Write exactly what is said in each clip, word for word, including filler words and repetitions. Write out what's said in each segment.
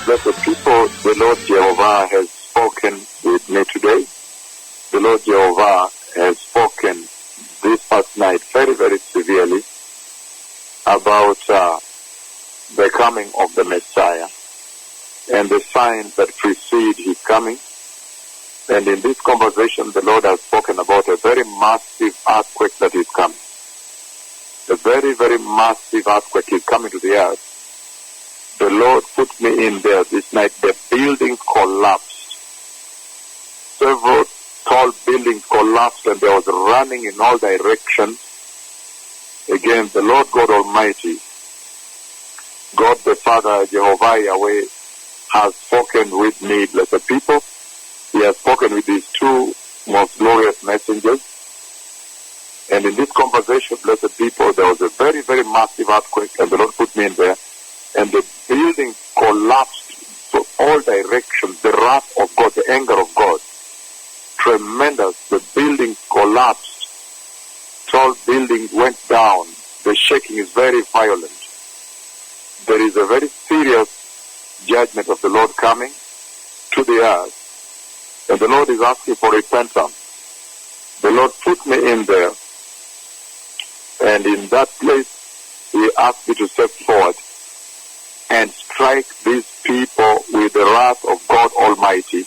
Blessed people, the Lord Jehovah has spoken with me today. The Lord Jehovah has spoken this past night very, very severely about uh, the coming of the Messiah and the signs that precede his coming. And in this conversation, the Lord has spoken about a very massive earthquake that is coming. A very, very massive earthquake is coming to the earth. The Lord put me in there this night. The building collapsed. Several tall buildings collapsed and there was running in all directions. Again, the Lord God Almighty, God the Father, Jehovah Yahweh, has spoken with me, blessed people. He has spoken with these two most glorious messengers. And in this conversation, blessed people, there was a very, very massive earthquake, and the Lord put me in there. And the building collapsed to all directions. The wrath of God, the anger of God, tremendous. The building collapsed. Tall buildings went down. The shaking is very violent. There is a very serious judgment of the Lord coming to the earth. And the Lord is asking for repentance. The Lord put me in there. And in that place, He asked me to step forward and strike these people with the wrath of God Almighty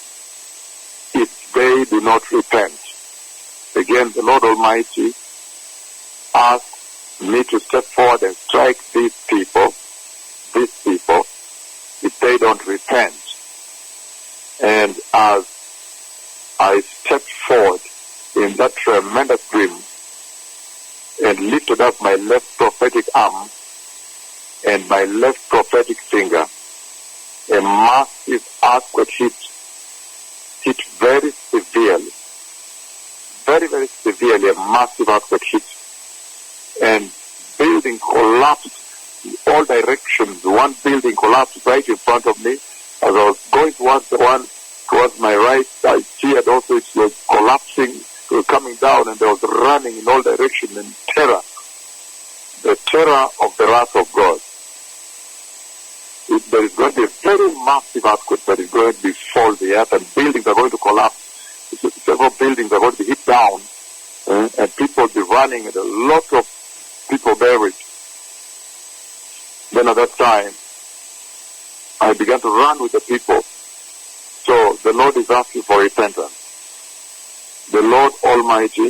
if they do not repent. Again, the Lord Almighty asked me to step forward and strike these people, these people, if they don't repent. And as I stepped forward in that tremendous dream and lifted up my left prophetic arm and my left prophetic finger, a massive earthquake hit, hit very severely, very, very severely, a massive earthquake hit, and building collapsed in all directions. One building collapsed right in front of me. As I was going towards the one towards my right, I feared also it was collapsing, it was coming down, and there was running in all directions and terror. The terror of the wrath of God. It, there is going to be a very massive earthquake that is going to befall the earth, and buildings are going to collapse. Several buildings are going to hit down, uh, and people will be running, and a lot of people buried. Then at that time, I began to run with the people. So the Lord is asking for repentance. The Lord Almighty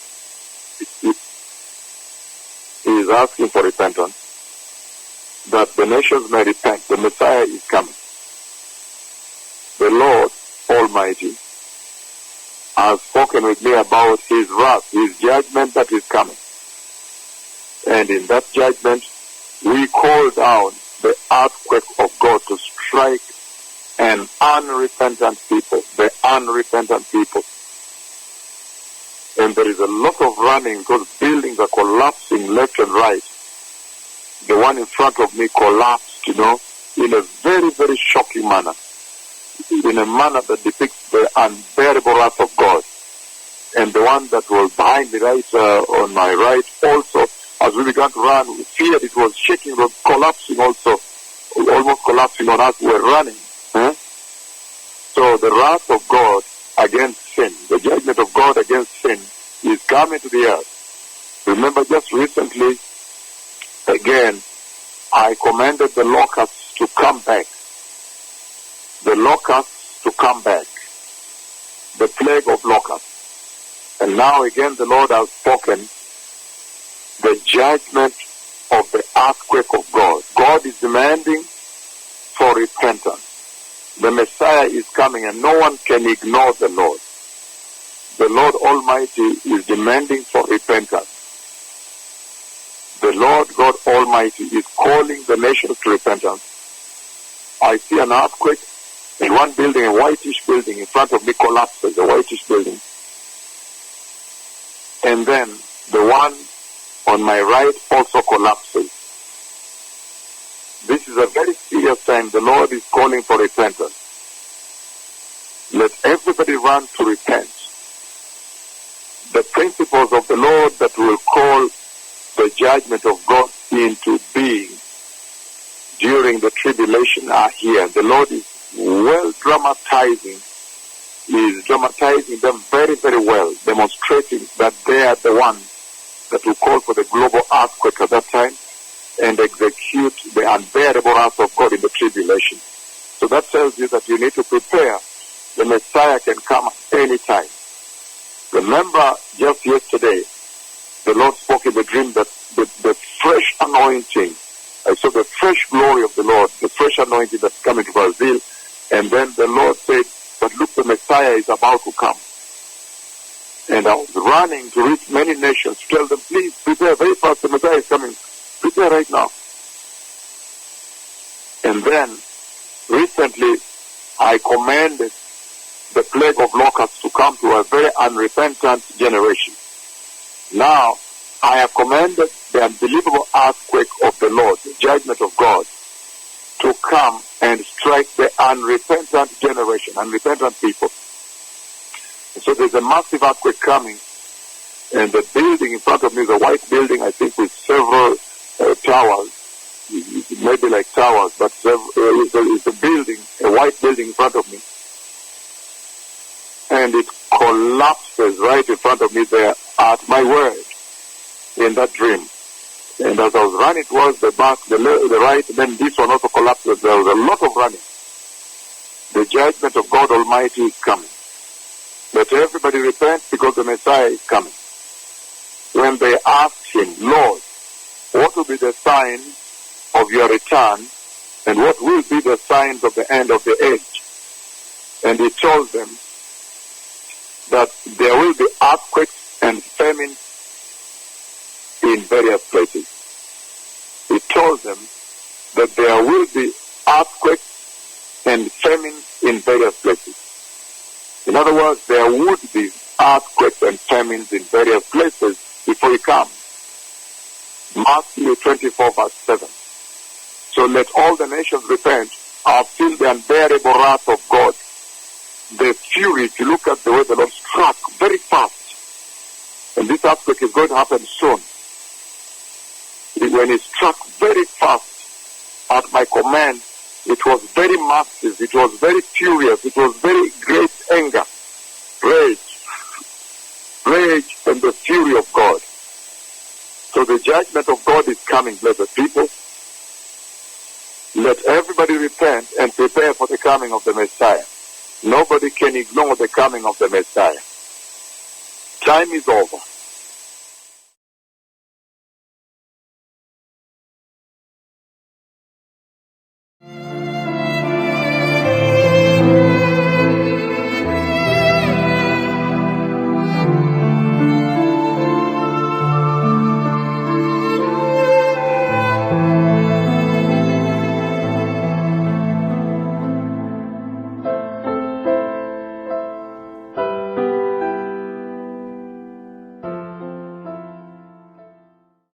is asking for repentance, that the nations may repent. The Messiah is coming. The Lord Almighty has spoken with me about His wrath, His judgment that is coming. And in that judgment, we call down the earthquake of God to strike an unrepentant people, the unrepentant people. And there is a lot of running because buildings are collapsing left and right. The one in front of me collapsed, you know, in a very, very shocking manner. In a manner that depicts the unbearable wrath of God. And the one that was behind me right, uh, on my right also, as we began to run, we feared it was shaking, it was collapsing also, almost collapsing on us. We were running. Huh? So the wrath of God against sin, the judgment of God against sin is coming to the earth. Remember just recently, again, I commanded the locusts to come back. The locusts to come back. The plague of locusts. And now again the Lord has spoken the judgment of the earthquake of God. God is demanding for repentance. The Messiah is coming and no one can ignore the Lord. The Lord Almighty is demanding for repentance. The Lord God Almighty is calling the nations to repentance. I see an earthquake in one building, a whitish building in front of me collapses, a whitish building. And then the one on my right also collapses. This is a very serious time. The Lord is calling for repentance. Let everybody run to repent. The principles of the Lord that will call the judgment of God into being during the tribulation are here. The Lord is well dramatizing. He is dramatizing them very, very well, demonstrating that they are the ones that will call for the global earthquake at that time and execute the unbearable wrath of God in the tribulation. So that tells you that you need to prepare. The Messiah can come at any time. Remember, just yesterday, the Lord spoke in the dream that the, the fresh anointing, I saw the fresh glory of the Lord, the fresh anointing that's coming to Brazil. And then the Lord said, but look, the Messiah is about to come. And I was running to reach many nations to tell them, please prepare very fast, the Messiah is coming. Prepare right now. And then, recently, I commanded the plague of locusts to come to a very unrepentant generation. Now, I have commanded the unbelievable earthquake of the Lord, the judgment of God, to come and strike the unrepentant generation, unrepentant people. And so there's a massive earthquake coming, and the building in front of me is a white building, I think, with several uh, towers, maybe like towers, but several, uh, it's, a, it's a building, a white building in front of me. And it collapses right in front of me there at my word in that dream. And as I was running towards the back, the, le- the right, then this one also collapses. There was a lot of running. The judgment of God Almighty is coming. Let everybody repent because the Messiah is coming. When they asked him, Lord, what will be the sign of your return, and what will be the signs of the end of the age? And he told them that there will be earthquakes and famine in various places. He told them that there will be earthquakes and famine in various places. In other words, there would be earthquakes and famines in various places before he comes. Matthew twenty-four verse seven. So let all the nations repent. I've seen the unbearable wrath of God. The fury, if you look at the way the Lord struck very fast, and this earthquake is going to happen soon. When he struck very fast at my command, it was very massive, it was very furious, it was very great anger, rage, rage and the fury of God. So the judgment of God is coming, blessed people. Let everybody repent and prepare for the coming of the Messiah. Nobody can ignore the coming of the Messiah. Time is over.